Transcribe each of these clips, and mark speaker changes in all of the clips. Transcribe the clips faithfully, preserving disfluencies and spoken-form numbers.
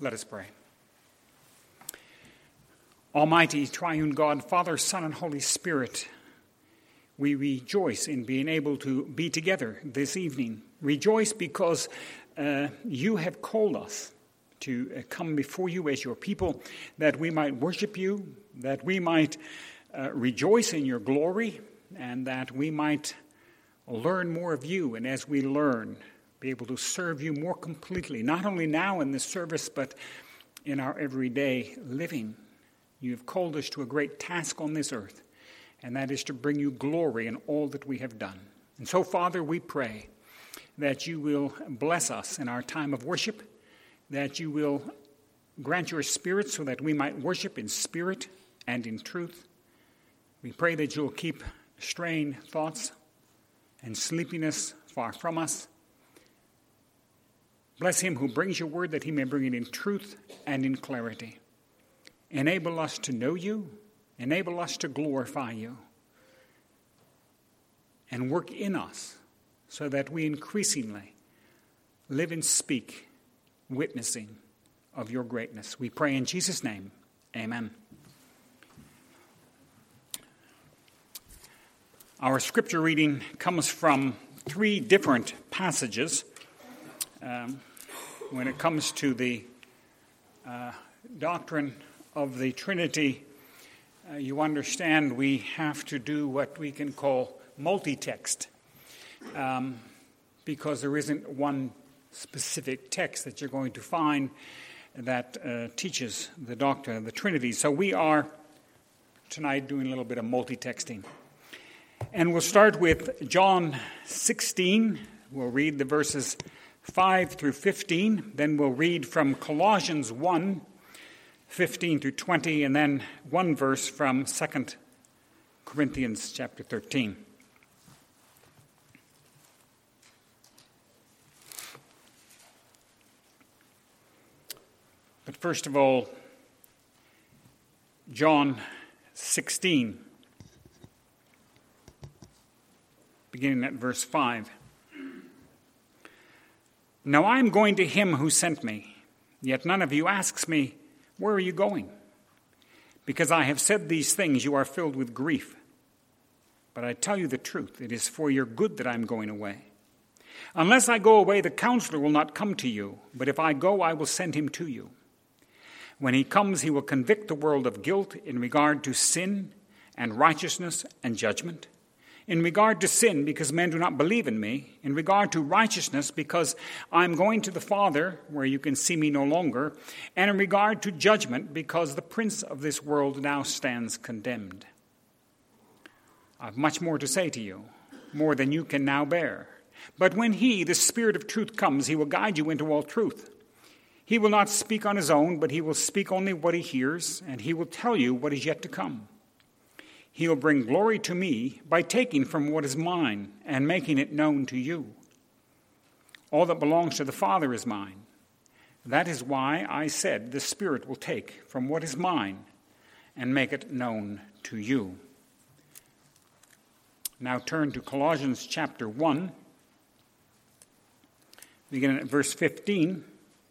Speaker 1: Let us pray. Almighty triune God, Father, Son, and Holy Spirit, we rejoice in being able to be together this evening. Rejoice because uh, you have called us to uh, come before you as your people, that we might worship you, that we might uh, rejoice in your glory, and that we might learn more of you, and as we learn, be able to serve you more completely, not only now in this service, but in our everyday living. You have called us to a great task on this earth, and that is to bring you glory in all that we have done. And so, Father, we pray that you will bless us in our time of worship, that you will grant your spirit so that we might worship in spirit and in truth. We pray that you'll keep straying thoughts and sleepiness far from us. Bless him who brings your word, that he may bring it in truth and in clarity. Enable us to know you, enable us to glorify you, and work in us so that we increasingly live and speak, witnessing of your greatness. We pray in Jesus' name, amen. Our scripture reading comes from three different passages. Um, when it comes to the uh, doctrine of the Trinity, uh, you understand we have to do what we can call multi-text, um, because there isn't one specific text that you're going to find that uh, teaches the doctrine of the Trinity. So we are tonight doing a little bit of multi-texting. And we'll start with John sixteen. We'll read the verses five through fifteen. Then we'll read from Colossians one, fifteen through twenty, and then one verse from Second Corinthians chapter thirteen. But first of all, John sixteen. Beginning at verse five. Now I am going to him who sent me, yet none of you asks me, where are you going? Because I have said these things, you are filled with grief. But I tell you the truth, it is for your good that I am going away. Unless I go away, the counselor will not come to you, but if I go, I will send him to you. When he comes, he will convict the world of guilt in regard to sin and righteousness and judgment. In regard to sin, because men do not believe in me. In regard to righteousness, because I am going to the Father, where you can see me no longer. And in regard to judgment, because the prince of this world now stands condemned. I have much more to say to you, more than you can now bear. But when he, the Spirit of truth, comes, he will guide you into all truth. He will not speak on his own, but he will speak only what he hears, and he will tell you what is yet to come. He will bring glory to me by taking from what is mine and making it known to you. All that belongs to the Father is mine. That is why I said the Spirit will take from what is mine and make it known to you. Now turn to Colossians chapter one, beginning at verse fifteen.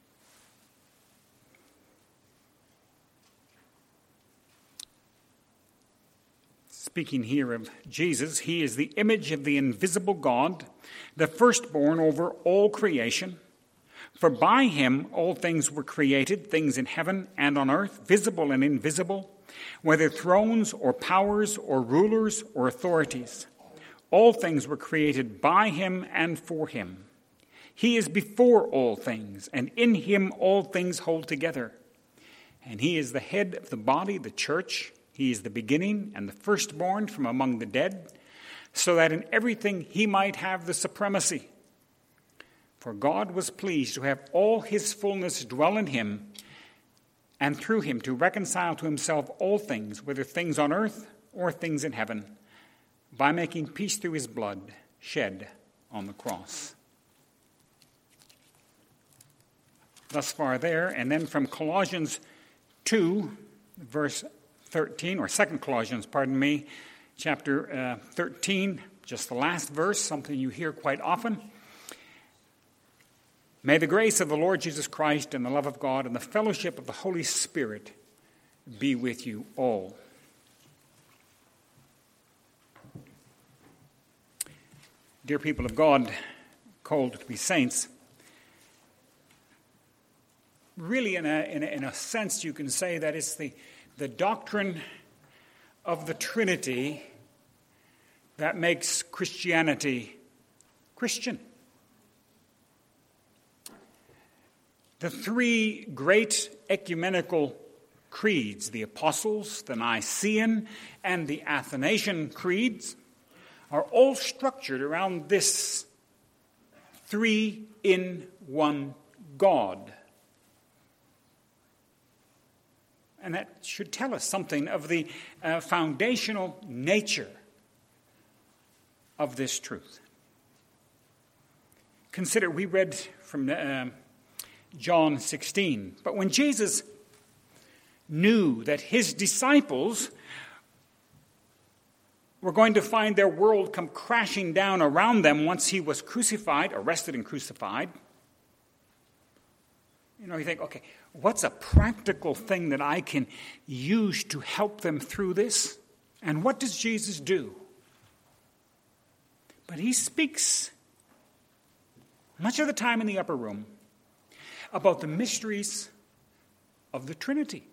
Speaker 1: Speaking here of Jesus, he is the image of the invisible God, the firstborn over all creation. For by him all things were created, things in heaven and on earth, visible and invisible, whether thrones or powers or rulers or authorities. All things were created by him and for him. He is before all things, and in him all things hold together. And he is the head of the body, the church. He is the beginning and the firstborn from among the dead, so that in everything he might have the supremacy. For God was pleased to have all his fullness dwell in him, and through him to reconcile to himself all things, whether things on earth or things in heaven, by making peace through his blood shed on the cross. Thus far there, and then from Colossians two, verse thirteen, or Second Colossians, pardon me, chapter uh, thirteen, just the last verse, something you hear quite often. May the grace of the Lord Jesus Christ and the love of God and the fellowship of the Holy Spirit be with you all. Dear people of God, called to be saints, really in a, in a, in a sense you can say that it's the, the doctrine of the Trinity that makes Christianity Christian. The three great ecumenical creeds, the Apostles, the Nicene, and the Athanasian creeds, are all structured around this three-in-one God. And that should tell us something of the uh, foundational nature of this truth. Consider, we read from uh, John sixteen, but when Jesus knew that his disciples were going to find their world come crashing down around them once he was crucified, arrested and crucified, you know, you think, okay, what's a practical thing that I can use to help them through this? And what does Jesus do? But he speaks much of the time in the upper room about the mysteries of the Trinity.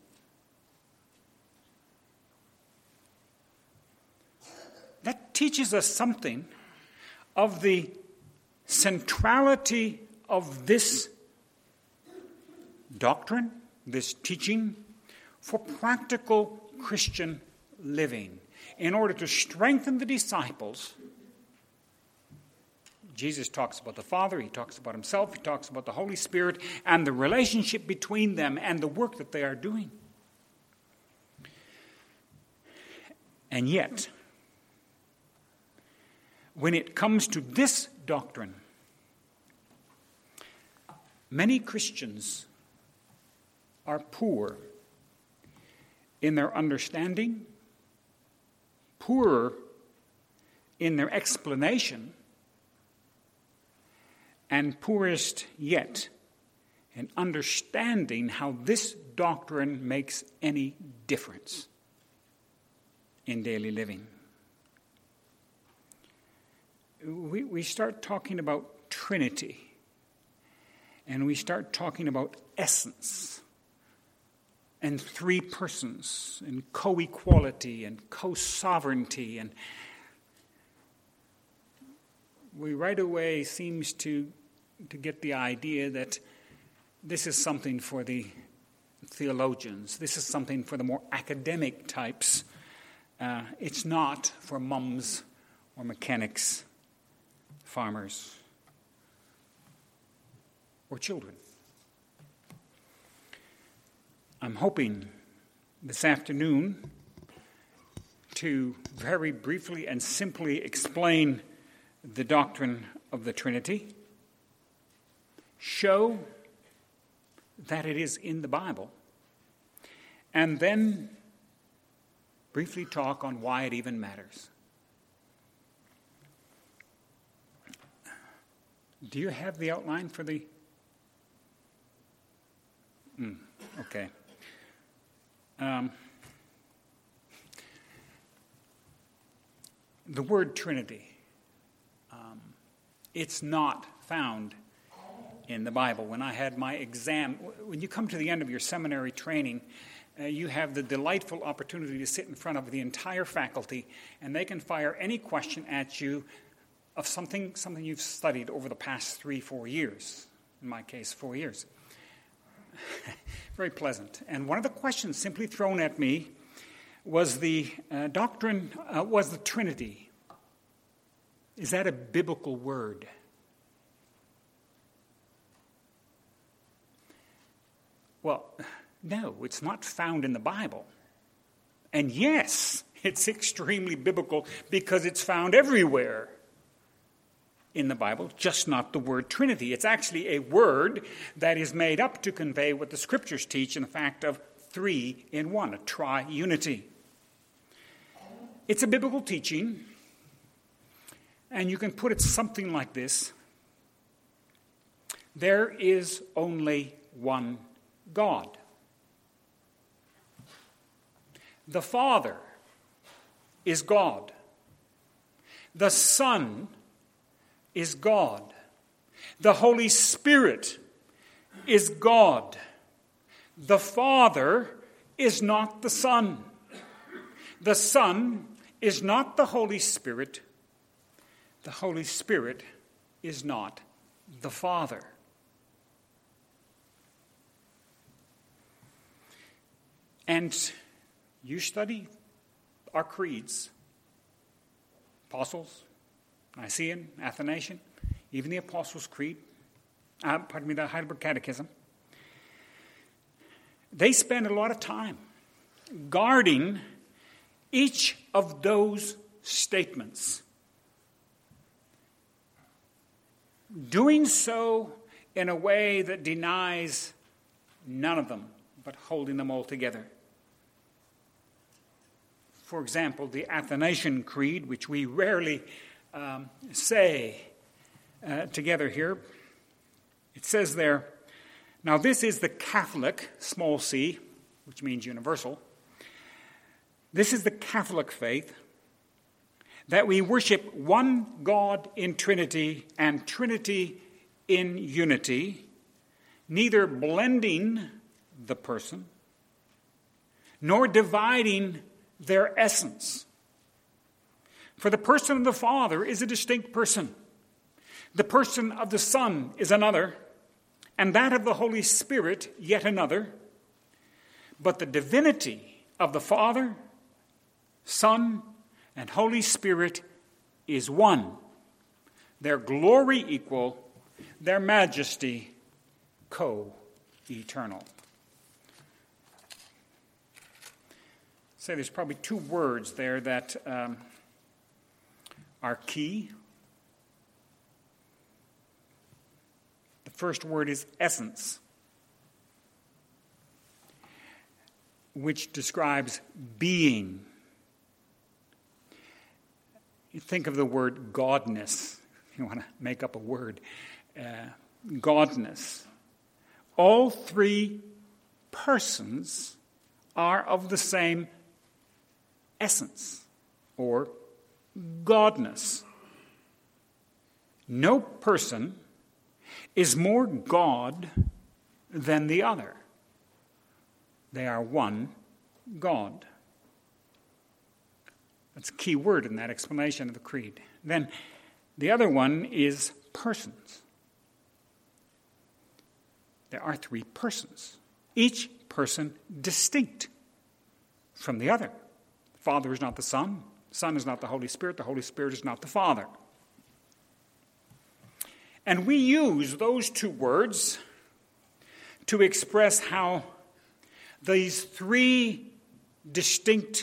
Speaker 1: That teaches us something of the centrality of this doctrine, this teaching, for practical Christian living. In order to strengthen the disciples, Jesus talks about the Father, he talks about himself, he talks about the Holy Spirit, and the relationship between them and the work that they are doing. And yet, when it comes to this doctrine, many Christians are poor in their understanding, poorer in their explanation, and poorest yet in understanding how this doctrine makes any difference in daily living. We, we start talking about Trinity, and we start talking about essence, and three persons, and co-equality, and co-sovereignty, and we right away seems to, to get the idea that this is something for the theologians, this is something for the more academic types. Uh, it's not for mums or mechanics, farmers, or children. I'm hoping this afternoon to very briefly and simply explain the doctrine of the Trinity, show that it is in the Bible, and then briefly talk on why it even matters. Do you have the outline for the... Mm, okay. Um, the word Trinity, um, it's not found in the Bible. When I had my exam, when you come to the end of your seminary training, uh, you have the delightful opportunity to sit in front of the entire faculty, and they can fire any question at you of something, something you've studied over the past three, four years. In my case, four years. Very pleasant. And one of the questions simply thrown at me was the uh, doctrine, uh, was the Trinity. Is that a biblical word? Well, no, it's not found in the Bible. And yes, it's extremely biblical because it's found everywhere in the Bible, just not the word Trinity. It's actually a word that is made up to convey what the Scriptures teach in the fact of three in one, a tri-unity. It's a biblical teaching, and you can put it something like this. there is only one God. The Father is God. The Son is God. The Holy Spirit is God. The Father is not the Son. The Son is not the Holy Spirit. The Holy Spirit is not the Father. And you study our creeds, Apostles, Nicene, Athanasian, even the Apostles' Creed, uh, pardon me, the Heidelberg Catechism. They spend a lot of time guarding each of those statements, doing so in a way that denies none of them, but holding them all together. For example, the Athanasian Creed, which we rarely um, say uh, together here, it says there, now this is the Catholic, small c, which means universal. This is the Catholic faith, that we worship one God in Trinity and Trinity in unity, neither blending the person nor dividing their essence. For the person of the Father is a distinct person. The person of the Son is another, and that of the Holy Spirit yet another. But the divinity of the Father, Son, and Holy Spirit is one. Their glory equal, their majesty co-eternal. Say there's probably two words there that um, are key. The first word is essence, which describes being. You think of the word godness. You want to make up a word. Uh, godness. All three persons are of the same essence, or godness. No person is more God than the other. They are one God. That's a key word in that explanation of the creed. Then the other one is persons. There are three persons, each person distinct from the other. The Father is not the Son, the Son is not the Holy Spirit, the Holy Spirit is not the Father. And we use those two words to express how these three distinct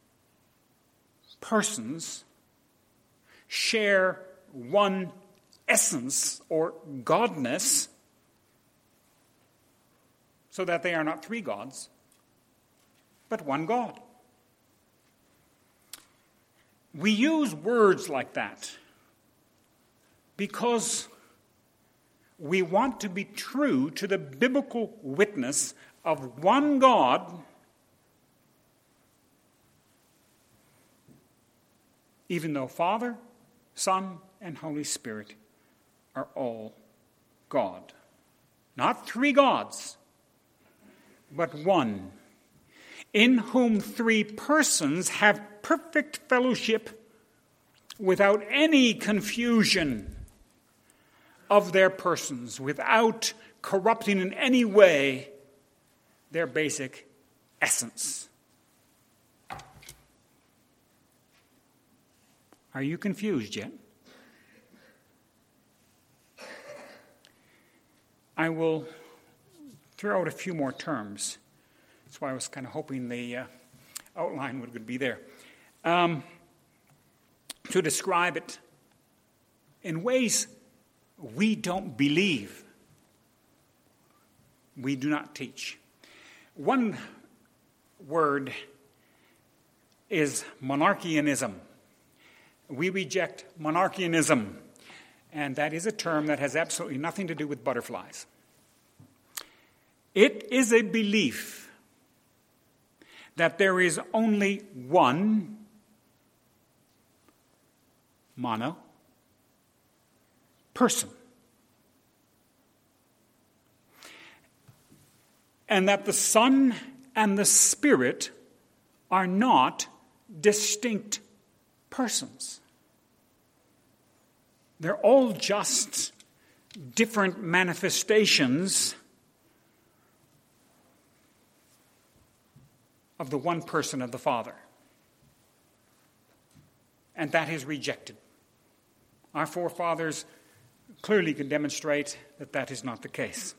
Speaker 1: persons share one essence or godness, so that they are not three gods, but one God. We use words like that because we want to be true to the biblical witness of one God, even though Father, Son, and Holy Spirit are all God. Not three gods, but one, in whom three persons have perfect fellowship without any confusion of their persons, without corrupting in any way their basic essence. Are you confused yet? I will throw out a few more terms. That's why I was kind of hoping the uh, outline would be there. Um, to describe it in ways we don't believe, we do not teach. One word is monarchianism. We reject monarchianism. and that is a term that has absolutely nothing to do with butterflies. It is a belief that there is only one mono person, and that the Son and the Spirit are not distinct persons. They're all just different manifestations of the one person of the Father. And that is rejected. Our forefathers clearly can demonstrate that that is not the case.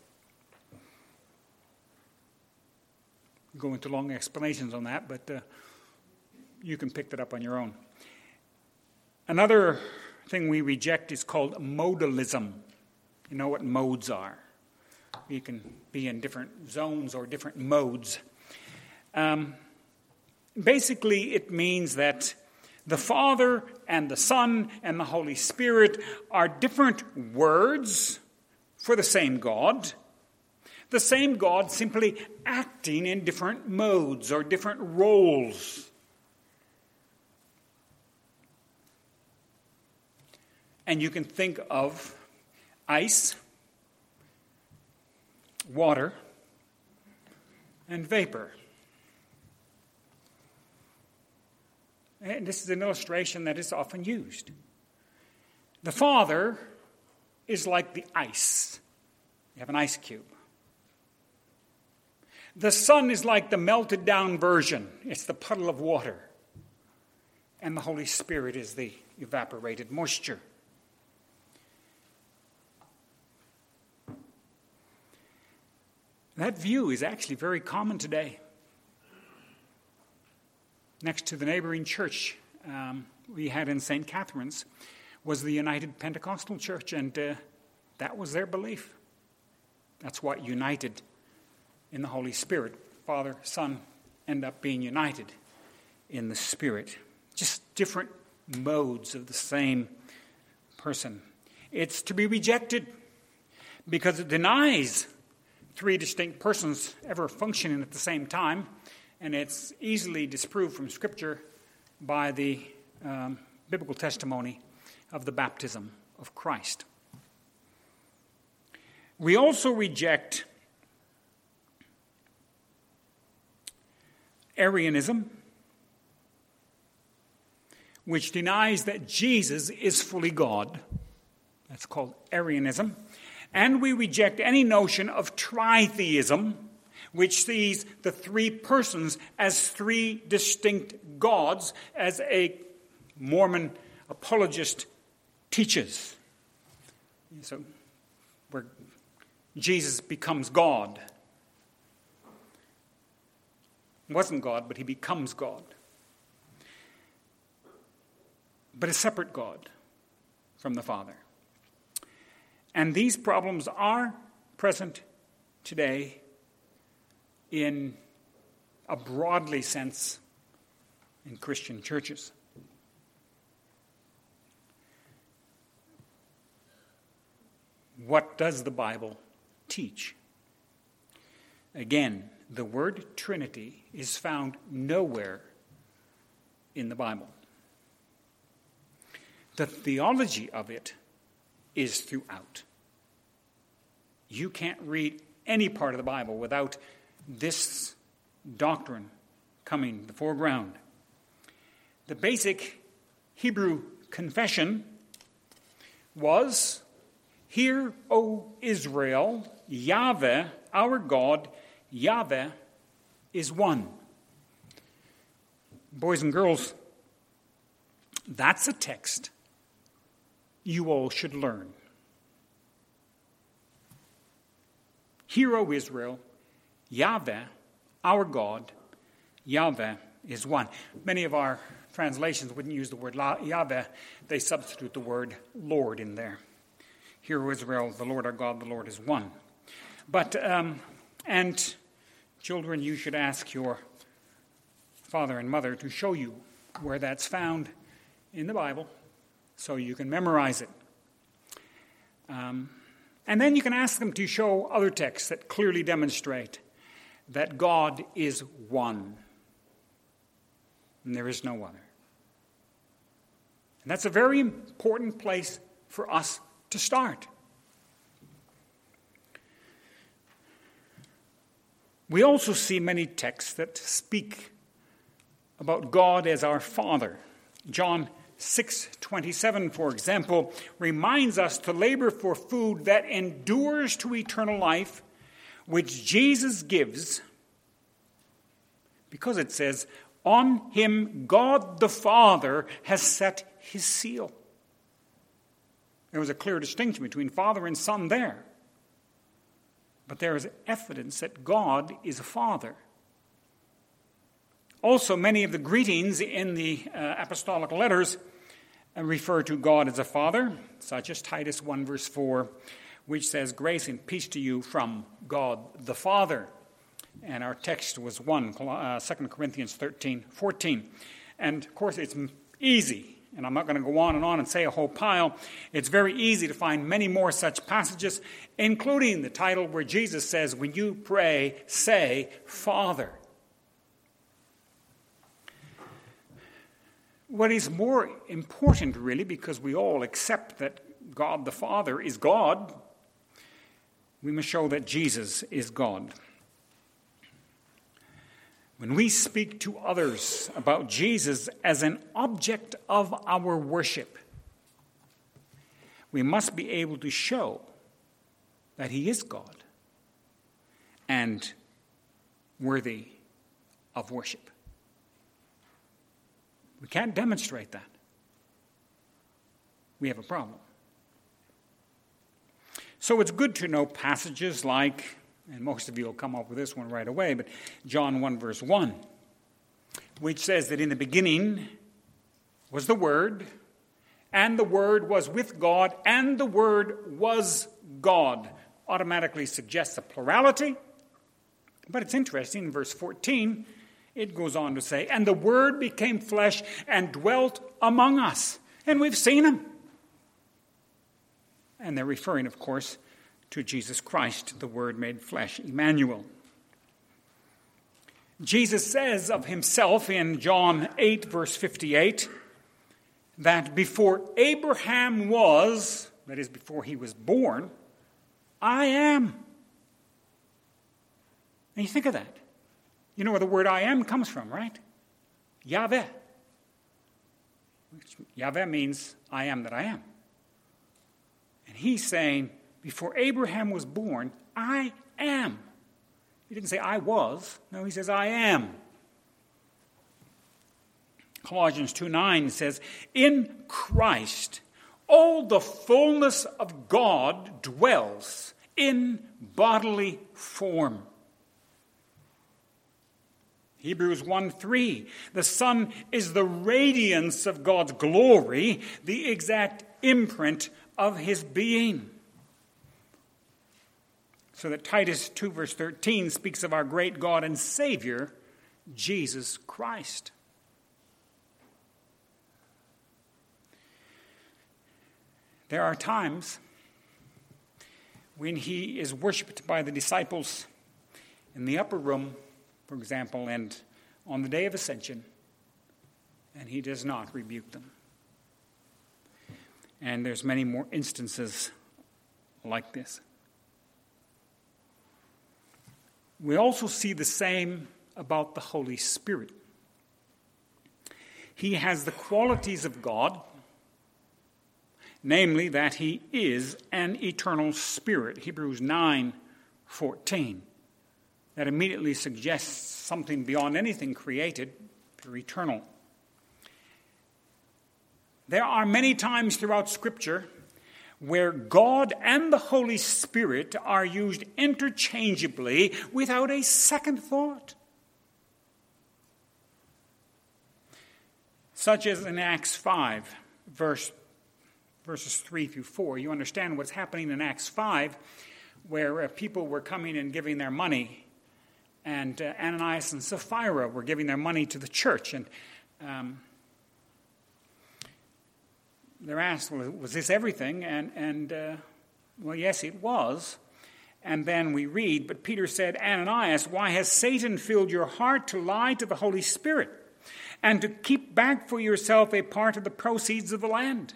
Speaker 1: Go into long explanations on that, but uh, you can pick that up on your own. Another thing we reject is called modalism. You know what modes are. You can be in different zones or different modes. Um, basically, it means that the Father and the Son and the Holy Spirit are different words for the same God. The same God simply acting in different modes or different roles. And you can think of ice, water, and vapor. And this is an illustration that is often used. The Father is like the ice. You have an ice cube. The Son is like the melted down version. It's the puddle of water. And the Holy Spirit is the evaporated moisture. That view is actually very common today. Next to the neighboring church um, we had in Saint Catherine's was the United Pentecostal Church, and uh, that was their belief. That's what united in the Holy Spirit. Father, Son end up being united in the Spirit. Just different modes of the same person. It's to be rejected because it denies three distinct persons ever functioning at the same time, and it's easily disproved from Scripture by the um, biblical testimony of the baptism of Christ. We also reject Arianism, which denies that Jesus is fully God. That's called Arianism. And we reject any notion of tritheism, which sees the three persons as three distinct gods, as a Mormon apologist teaches. So, where Jesus becomes God. He wasn't God, but he becomes God. But a separate God from the Father. And these problems are present today in a broadly sense in Christian churches. What does the Bible teach? Again, the word Trinity is found nowhere in the Bible. The theology of it is throughout. You can't read any part of the Bible without this doctrine coming to the foreground. The basic Hebrew confession was, "Hear, O Israel, Yahweh, our God, Yahweh is one." Boys and girls, that's a text you all should learn. Hear, O Israel, Yahweh, our God, Yahweh is one. Many of our translations wouldn't use the word Yahweh. They substitute the word Lord in there. Hear, O Israel, the Lord our God, the Lord is one. But, um, and children, you should ask your father and mother to show you where that's found in the Bible so you can memorize it. Um, and then you can ask them to show other texts that clearly demonstrate that God is one, and there is no other. And that's a very important place for us to start. We also see many texts that speak about God as our Father. John six twenty-seven, for example, reminds us to labor for food that endures to eternal life, which Jesus gives, because it says, on him God the Father has set his seal. There was a clear distinction between Father and Son there. But there is evidence that God is a Father. Also, many of the greetings in the uh, apostolic letters uh, refer to God as a Father, such as Titus one verse four, which says, grace and peace to you from God the Father. And our text was one, uh, Second Corinthians thirteen fourteen. And, of course, it's easy, and I'm not going to go on and on and say a whole pile. It's very easy to find many more such passages, including the title where Jesus says, when you pray, say, Father. What is more important, really, because we all accept that God the Father is God, we must show that Jesus is God. When we speak to others about Jesus as an object of our worship, we must be able to show that he is God and worthy of worship. We can't demonstrate that. We have a problem. So it's good to know passages like, and most of you will come up with this one right away, but John one verse one, which says that in the beginning was the Word, and the Word was with God, and the Word was God. Automatically suggests a plurality, but it's interesting, in verse fourteen, it goes on to say, and the Word became flesh and dwelt among us, and we've seen him. And they're referring, of course, to Jesus Christ, the Word made flesh, Emmanuel. Jesus says of himself in John eight, verse fifty-eight, that before Abraham was, that is, before he was born, I am. And you think of that. You know where the word I am comes from, right? Yahweh. Yahweh means I am that I am. And he's saying, before Abraham was born, I am. He didn't say I was. No, he says I am. Colossians two nine says, in Christ, all the fullness of God dwells in bodily form. Hebrews one three, the Son is the radiance of God's glory, the exact imprint of his being. So that Titus two verse thirteen speaks of our great God and Savior, Jesus Christ. There are times when he is worshipped by the disciples in the upper room, for example, and on the day of Ascension, and he does not rebuke them. And there's many more instances like this. We also see the same about the Holy Spirit. He has the qualities of God, namely that he is an eternal spirit, Hebrews nine fourteen. That immediately suggests something beyond anything created, pure eternal. There are many times throughout Scripture where God and the Holy Spirit are used interchangeably without a second thought. Such as in Acts five, verse, verses three through four. You understand what's happening in Acts five, where uh, people were coming and giving their money. And uh, Ananias and Sapphira were giving their money to the church. And um, they're asked, well, was this everything? And, and uh, Well, yes, it was. And then we read, but Peter said, Ananias, why has Satan filled your heart to lie to the Holy Spirit and to keep back for yourself a part of the proceeds of the land?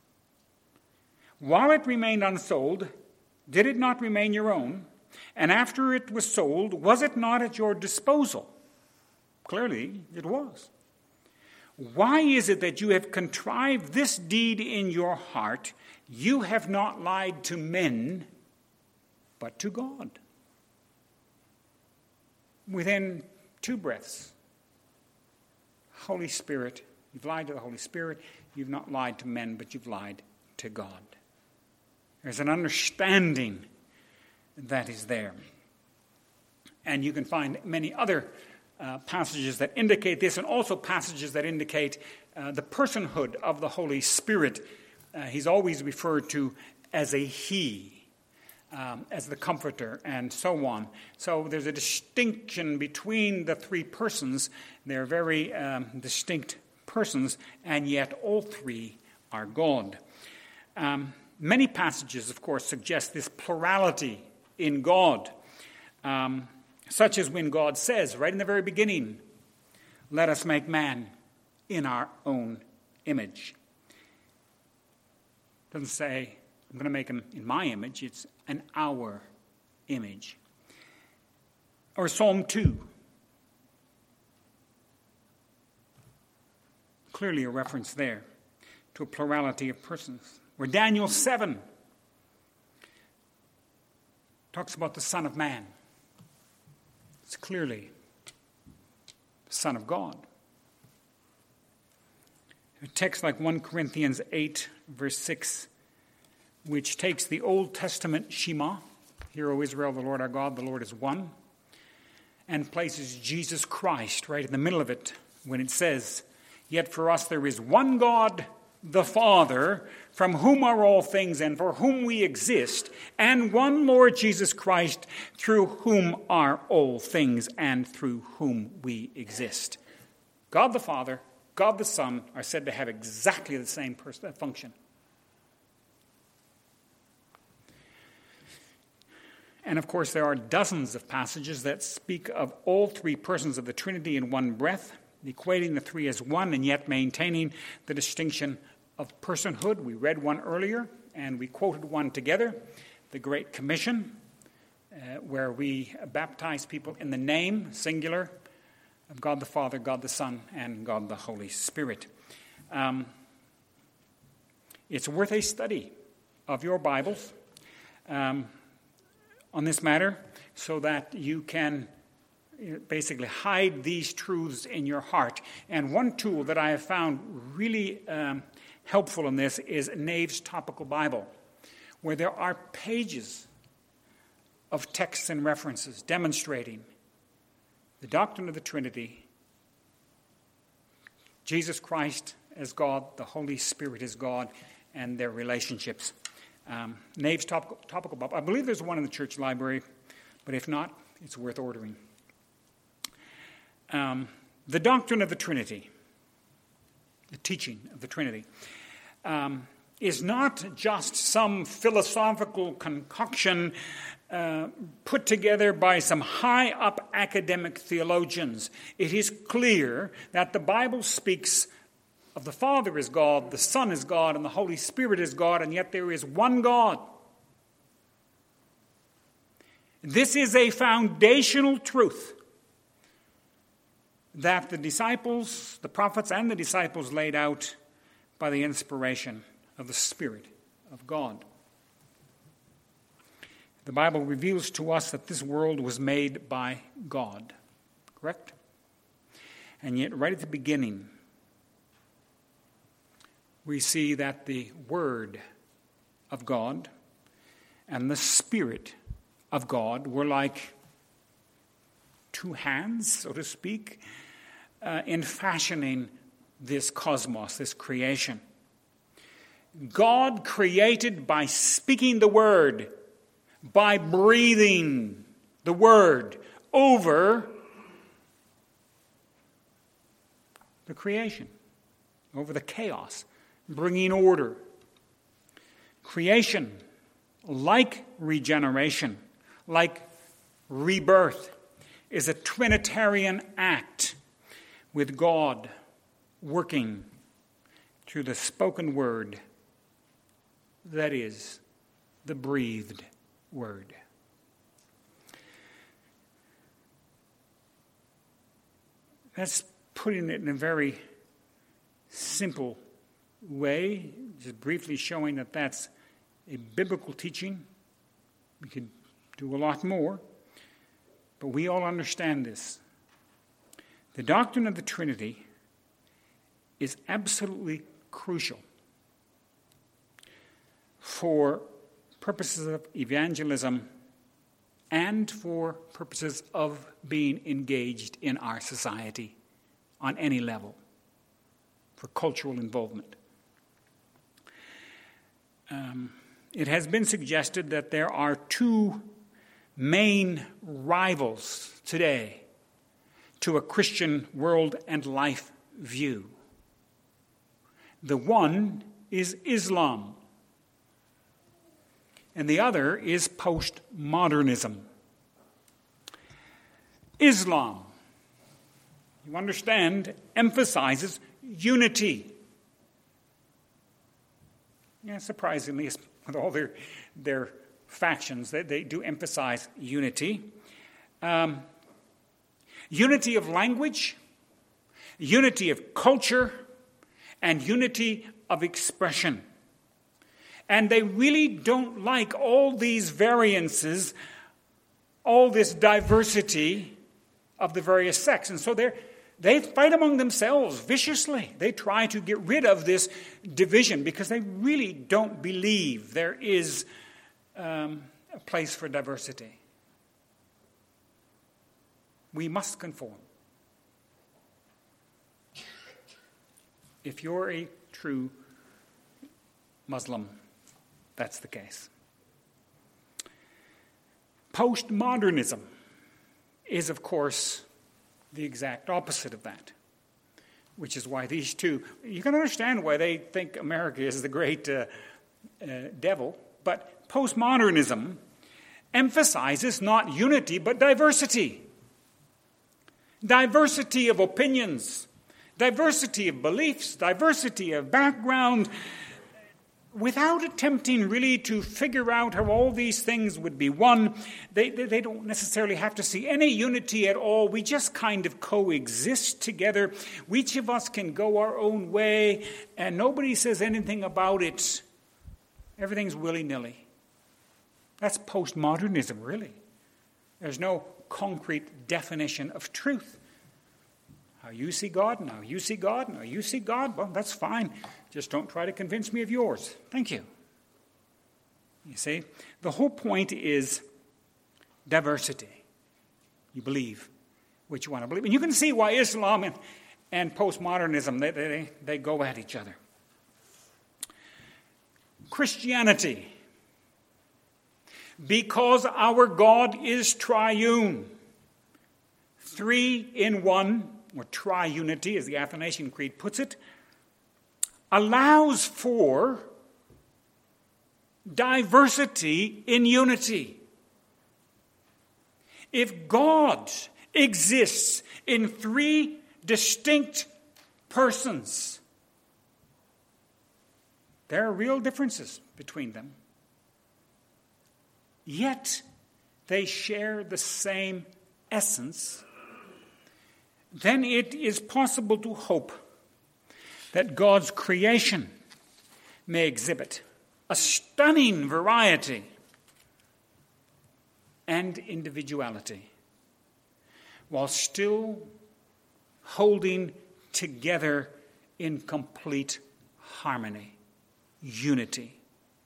Speaker 1: While it remained unsold, did it not remain your own? And after it was sold, was it not at your disposal? Clearly, it was. Why is it that you have contrived this deed in your heart? You have not lied to men, but to God. Within two breaths, Holy Spirit, you've lied to the Holy Spirit, you've not lied to men, but you've lied to God. There's an understanding that is there. And you can find many other uh, passages that indicate this, and also passages that indicate uh, the personhood of the Holy Spirit. Uh, he's always referred to as a he. Um, as the Comforter, and so on. So there's a distinction between the three persons. They're very um, distinct persons, and yet all three are God. Um, many passages, of course, suggest this plurality in God, um, such as when God says, right in the very beginning, let us make man in our own image. It doesn't say, I'm going to make him in my image. It's an our image. Or Psalm two. Clearly a reference there to a plurality of persons. Or Daniel seven talks about the Son of Man. It's clearly the Son of God. A text like First Corinthians eight, verse six, which takes the Old Testament Shema, Hear, O Israel, the Lord our God, the Lord is one, and places Jesus Christ right in the middle of it when it says, yet for us there is one God, the Father, from whom are all things and for whom we exist, and one Lord Jesus Christ, through whom are all things and through whom we exist. God the Father, God the Son are said to have exactly the same person, function. And of course, there are dozens of passages that speak of all three persons of the Trinity in one breath, equating the three as one and yet maintaining the distinction of personhood. We read one earlier, and we quoted one together, the Great Commission, uh, where we baptize people in the name, singular, of God the Father, God the Son, and God the Holy Spirit. Um, it's worth a study of your Bibles. Um, on this matter, so that you can basically hide these truths in your heart. And one tool that I have found really um, helpful in this is Nave's Topical Bible, where there are pages of texts and references demonstrating the doctrine of the Trinity, Jesus Christ as God, the Holy Spirit as God, and their relationships. Um, Nave's topical, topical Bible. I believe there's one in the church library, but if not, it's worth ordering. Um, the doctrine of the Trinity, the teaching of the Trinity, um, is not just some philosophical concoction uh, put together by some high-up academic theologians. It is clear that the Bible speaks of the Father as God, the Son is God, and the Holy Spirit is God, and yet there is one God. This is a foundational truth that the disciples, the prophets and the disciples laid out by the inspiration of the Spirit of God. The Bible reveals to us that this world was made by God, correct? And yet right at the beginning, we see that the Word of God and the Spirit of God were like two hands, so to speak, uh, in fashioning this cosmos, this creation. God created by speaking the Word, by breathing the Word over the creation, over the chaos, bringing order. Creation like regeneration, like rebirth, is a Trinitarian act with God working through the spoken word, that is, the breathed word. That's putting it in a very simple way, just briefly showing that that's a biblical teaching. We could do a lot more, but we all understand this. The doctrine of the Trinity is absolutely crucial for purposes of evangelism and for purposes of being engaged in our society on any level, for cultural involvement. Um, it has been suggested that there are two main rivals today to a Christian world and life view. The one is Islam, and the other is postmodernism. Islam, you understand, emphasizes unity. Yeah, surprisingly, with all their their factions, they, they do emphasize unity. Um, unity of language, unity of culture, and unity of expression. And they really don't like all these variances, all this diversity of the various sects. And so they're They fight among themselves viciously. They try to get rid of this division because they really don't believe there is um, a place for diversity. We must conform. If you're a true Muslim, that's the case. Postmodernism is, of course, the exact opposite of that, which is why these two, you can understand why they think America is the great uh, uh, devil, but postmodernism emphasizes not unity but diversity. Diversity of opinions, diversity of beliefs, diversity of background, without attempting really to figure out how all these things would be one. They, they, they don't necessarily have to see any unity at all. We just kind of coexist together. Each of us can go our own way, and nobody says anything about it. Everything's willy-nilly. That's postmodernism, really. There's no concrete definition of truth. How you see God, now you see God, now you see God, well, that's fine. Just don't try to convince me of yours. Thank you. You see, the whole point is diversity. You believe what you want to believe. And you can see why Islam and, and postmodernism, they, they, they go at each other. Christianity. Because our God is triune. Three in one, or triunity, as the Athanasian Creed puts it, allows for diversity in unity. If God exists in three distinct persons, there are real differences between them. Yet they share the same essence. Then it is possible to hope that God's creation may exhibit a stunning variety and individuality, while still holding together in complete harmony, unity.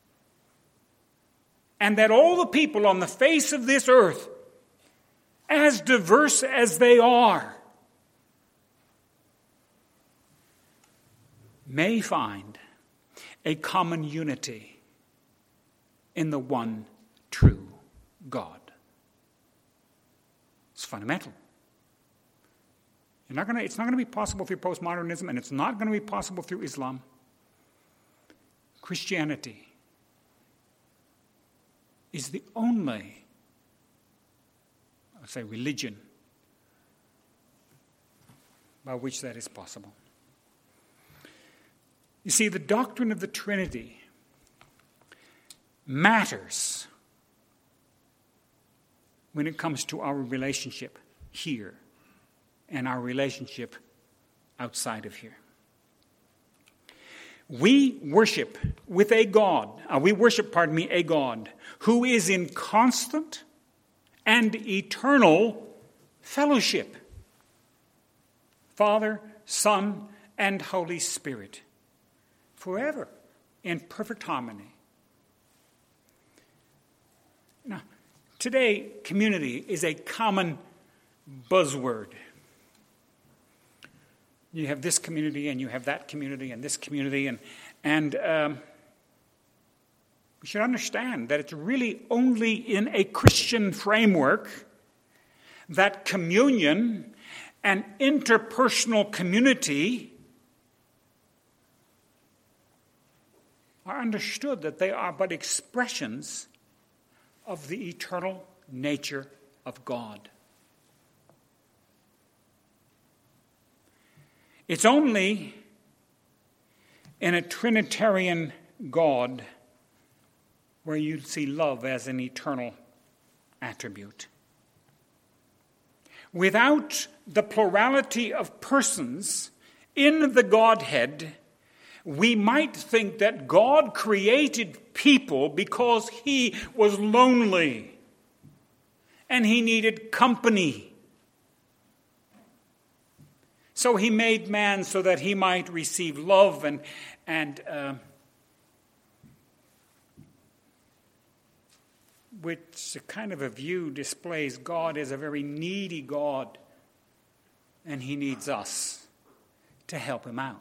Speaker 1: And that all the people on the face of this earth, as diverse as they are, may find a common unity in the one true God. It's fundamental. You're not gonna, it's not going to be possible through postmodernism, and it's not going to be possible through Islam. Christianity is the only, I would say, religion by which that is possible. You see, the doctrine of the Trinity matters when it comes to our relationship here and our relationship outside of here. We worship with a God, uh, we worship, pardon me, a God who is in constant and eternal fellowship. Father, Son, and Holy Spirit, forever in perfect harmony. Now, today, community is a common buzzword. You have this community, and you have that community, and this community, and and um, we should understand that it's really only in a Christian framework that communion and interpersonal community are understood, that they are but expressions of the eternal nature of God. It's only in a Trinitarian God where you see love as an eternal attribute. Without the plurality of persons in the Godhead, we might think that God created people because he was lonely and he needed company. So he made man so that he might receive love, and and uh, which kind of a view displays God as a very needy God, and he needs us to help him out.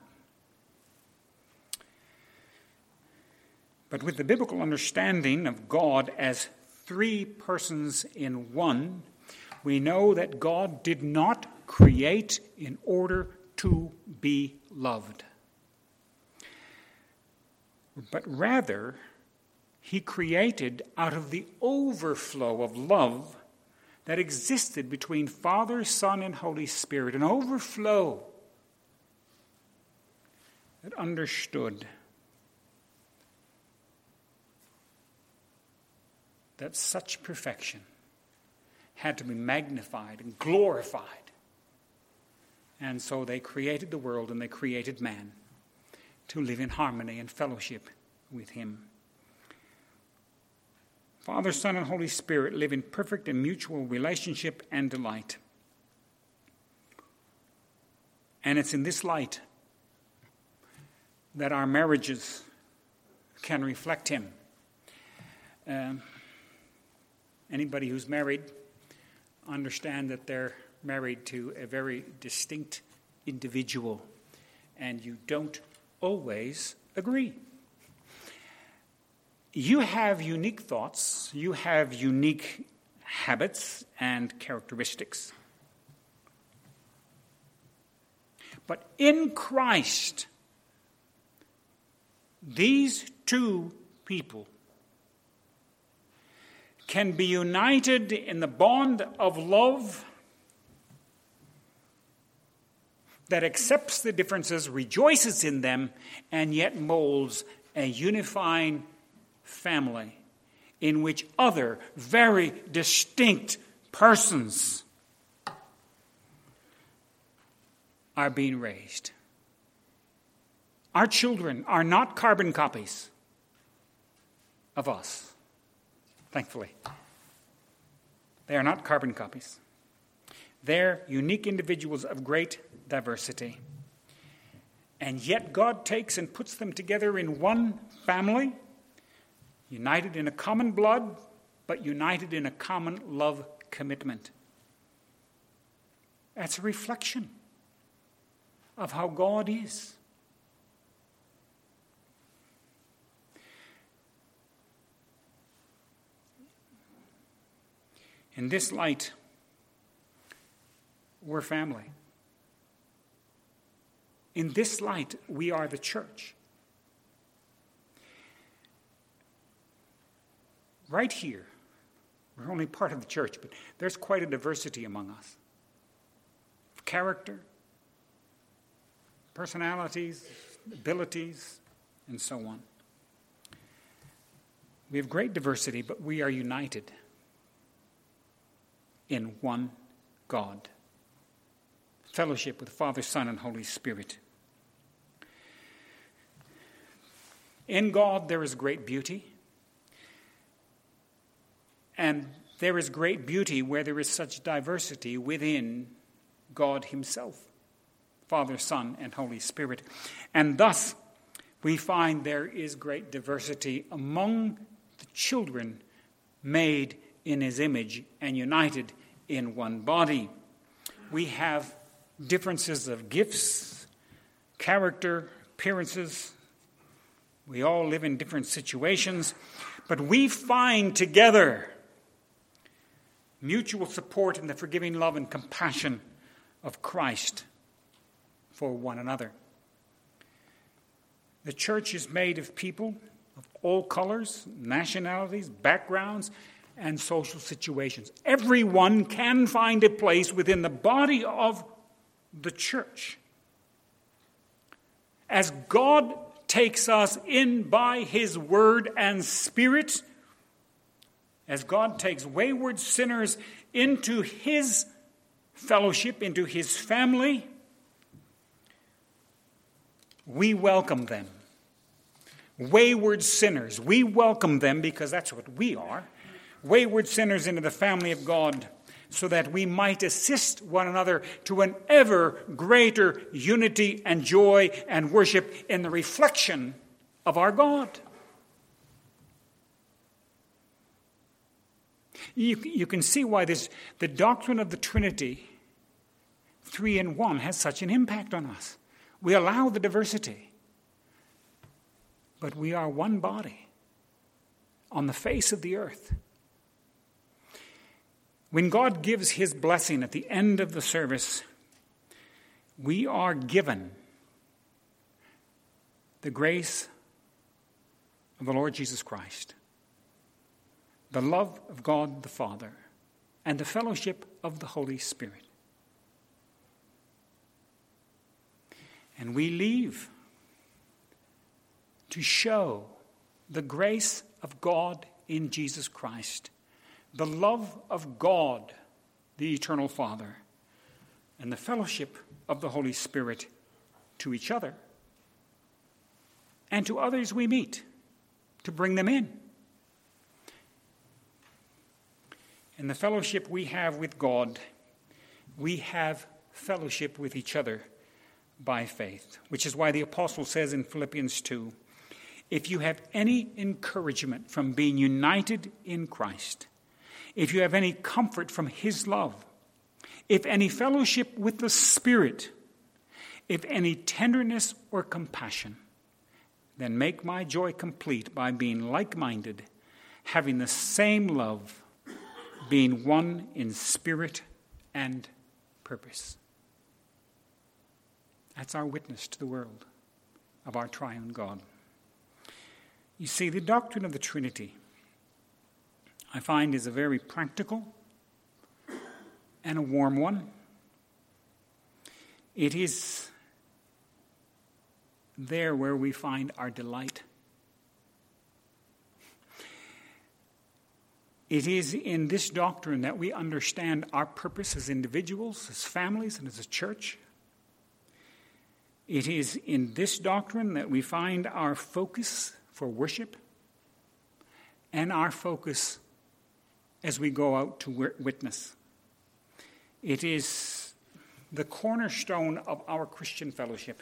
Speaker 1: But with the biblical understanding of God as three persons in one, we know that God did not create in order to be loved, but rather he created out of the overflow of love that existed between Father, Son, and Holy Spirit, an overflow that understood that such perfection had to be magnified and glorified. And so they created the world and they created man to live in harmony and fellowship with him. Father, Son, and Holy Spirit live in perfect and mutual relationship and delight. And it's in this light that our marriages can reflect him. Um, anybody who's married understand that they're married to a very distinct individual, and you don't always agree. You have unique thoughts, you have unique habits and characteristics. But in Christ, these two people can be united in the bond of love that accepts the differences, rejoices in them, and yet molds a unifying family in which other very distinct persons are being raised. Our children are not carbon copies of us, thankfully. They are not carbon copies. They're unique individuals of great diversity. And yet God takes and puts them together in one family, united in a common blood, but united in a common love commitment. That's a reflection of how God is. In this light, we're family. In this light, we are the church. right here. We're only part of the church, but there's quite a diversity among us. Character, personalities, abilities, and so on. We have great diversity, but we are united in one God. Fellowship with the Father, Son, and Holy Spirit. In God there is great beauty. And there is great beauty where there is such diversity within God himself, Father, Son, and Holy Spirit. And thus we find there is great diversity among the children made in his image and united in one body. We have differences of gifts, character, appearances. We all live in different situations, but we find together mutual support in the forgiving love and compassion of Christ for one another. The church is made of people of all colors, nationalities, backgrounds, and social situations. Everyone can find a place within the body of the church. As God takes us in by his word and spirit, as God takes wayward sinners into his fellowship, into his family, we welcome them. Wayward sinners, we welcome them because that's what we are. Wayward sinners into the family of God, so that we might assist one another to an ever greater unity and joy and worship in the reflection of our God. You, you can see why this, the doctrine of the Trinity, three in one, has such an impact on us. We allow the diversity, but we are one body on the face of the earth. When God gives his blessing at the end of the service, we are given the grace of the Lord Jesus Christ, the love of God the Father, and the fellowship of the Holy Spirit. And we leave to show the grace of God in Jesus Christ, the love of God, the eternal Father, and the fellowship of the Holy Spirit to each other and to others we meet, to bring them in. In the fellowship we have with God, we have fellowship with each other by faith, which is why the apostle says in Philippians two, if you have any encouragement from being united in Christ, if you have any comfort from his love, if any fellowship with the Spirit, if any tenderness or compassion, then make my joy complete by being like-minded, having the same love, being one in spirit and purpose. That's our witness to the world of our triune God. You see, the doctrine of the Trinity, I find, is a very practical and a warm one. It is there where we find our delight. It is in this doctrine that we understand our purpose as individuals, as families, and as a church. It is in this doctrine that we find our focus for worship and our focus as we go out to witness. It is the cornerstone of our Christian fellowship.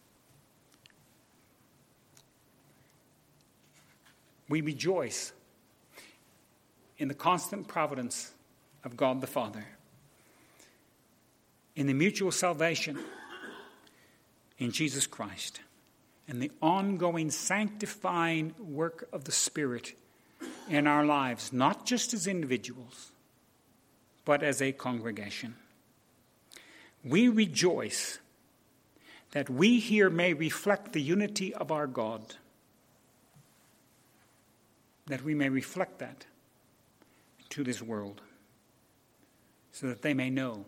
Speaker 1: We rejoice in the constant providence of God the Father, in the mutual salvation in Jesus Christ, and the ongoing sanctifying work of the Spirit in our lives, not just as individuals, but as a congregation. We rejoice that we here may reflect the unity of our God, that we may reflect that to this world so that they may know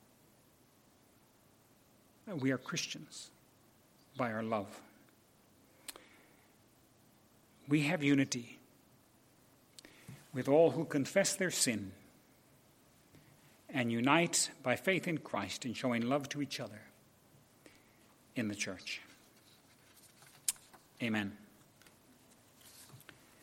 Speaker 1: that we are Christians by our love. We have unity with all who confess their sin and unite by faith in Christ in showing love to each other in the church. Amen.